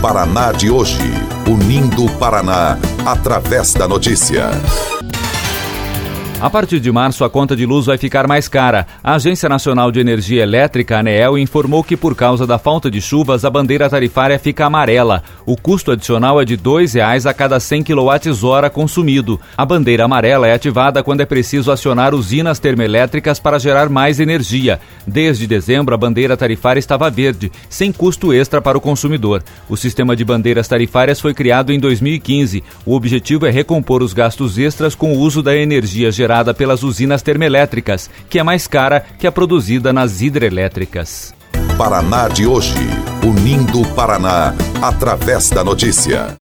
Paraná de hoje, unindo o Paraná através da notícia. A partir de março, a conta de luz vai ficar mais cara. A Agência Nacional de Energia Elétrica, ANEEL, informou que por causa da falta de chuvas, a bandeira tarifária fica amarela. O custo adicional é de R$ 2,00 a cada 100 kWh consumido. A bandeira amarela é ativada quando é preciso acionar usinas termoelétricas para gerar mais energia. Desde dezembro, a bandeira tarifária estava verde, sem custo extra para o consumidor. O sistema de bandeiras tarifárias foi criado em 2015. O objetivo é recompor os gastos extras com o uso da energia gerada pelas usinas termoelétricas, que é mais cara que a produzida nas hidrelétricas. Paraná de hoje, unindo o Paraná através da notícia.